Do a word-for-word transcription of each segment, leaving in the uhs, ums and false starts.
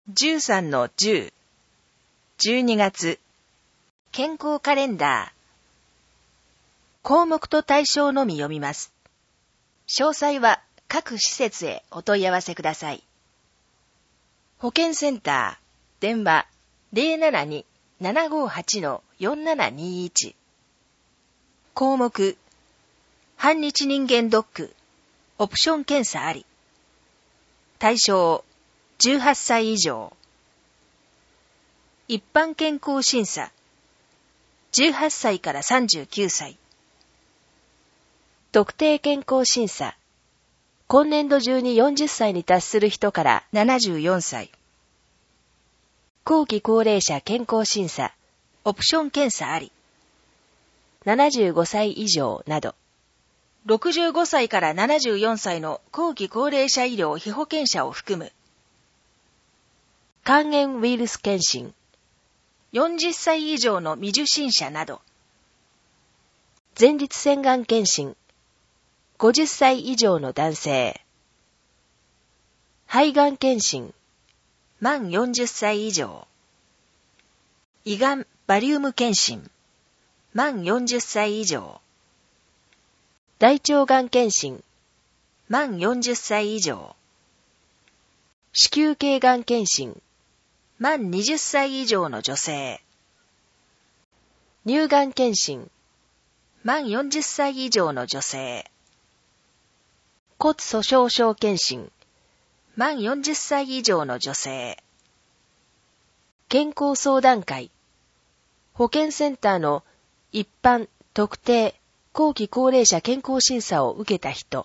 じゅうさんのじゅう、じゅうにがつ、健康カレンダー。項目と対象のみ読みます。詳細は各施設へお問い合わせください。保健センター、電話 ゼロななに ななごはち よんななにいち。項目、半日人間ドック、オプション検査あり。対象、じゅうはっさい以上。一般健康審査、じゅうはっさいからさんじゅうきゅうさい。特定健康審査、今年度中によんじゅっさいに達する人からななじゅうよんさい。後期高齢者健康審査、オプション検査あり。ななじゅうごさい以上など。ろくじゅうごさいからななじゅうよんさいの後期高齢者医療被保険者を含む。肝炎ウイルス検診。よんじゅっさい以上の未受診者など。前立腺がん検診。ごじゅっさい以上の男性。肺がん検診。満よんじゅっさい以上。胃がんバリウム検診。満よんじゅっさい以上。大腸がん検診。満よんじゅっさい以上。子宮頸がん検診。満にじゅっさい以上の女性。乳がん検診。満よんじゅっさい以上の女性。骨粗しょう症検診。満よんじゅっさい以上の女性。健康相談会。保健センターの一般、特定、後期高齢者健康審査を受けた人。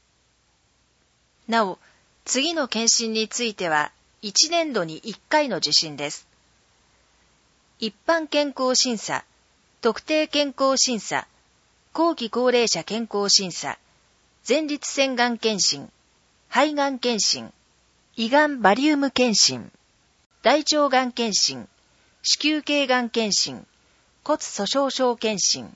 なお、次の検診については、いちねんどにいっかいの受診です。一般健康審査、特定健康審査、後期高齢者健康審査、前立腺がん検診、肺がん検診、胃がんバリウム検診、大腸がん検診、子宮頸がん検診、骨粗しょう症検診。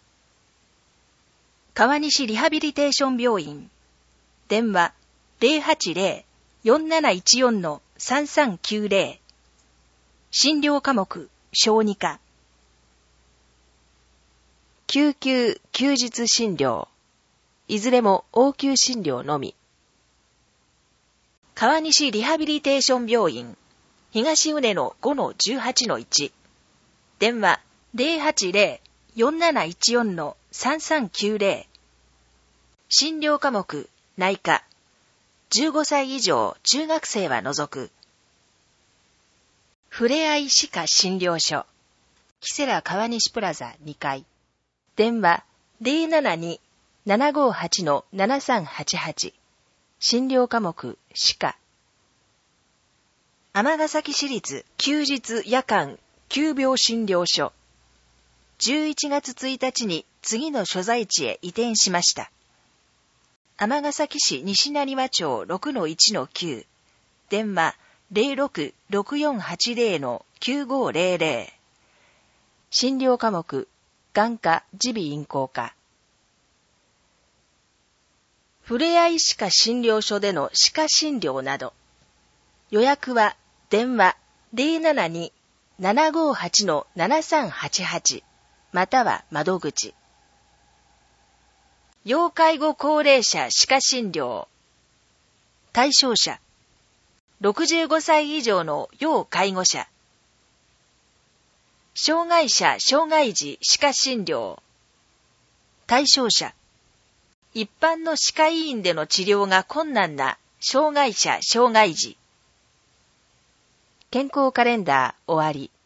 川西リハビリテーション病院。電話 ゼロはちゼロ よんなないちよん さんさんきゅうゼロ。診療科目、小児科。救急、休日診療。いずれも応急診療のみ。川西リハビリテーション病院。東畝の ごのじゅうはちのいち。電話 ゼロはちゼロ よんなないちよん さんさんきゅうゼロ。診療科目、内科。じゅうごさい以上中学生は除く。ふれあい歯科診療所。キセラ川西プラザにかい。電話 ゼロななに ななごはち ななさんはちはち。診療科目、歯科。尼崎市立休日夜間急病診療所。じゅういちがつついたちに次の所在地へ移転しました。尼崎市西成和町 ろくのいちのきゅう。電話 ゼロろく ろくよんはちゼロ きゅうごゼロゼロ。診療科目、眼科、耳鼻咽喉科。ふれあい歯科診療所での歯科診療など。予約は電話 ゼロななに ななごはち ななさんはちはち または窓口。要介護高齢者歯科診療。対象者。ろくじゅうごさい以上の要介護者。障害者障害児歯科診療。対象者。一般の歯科医院での治療が困難な障害者障害児。健康カレンダー終わり。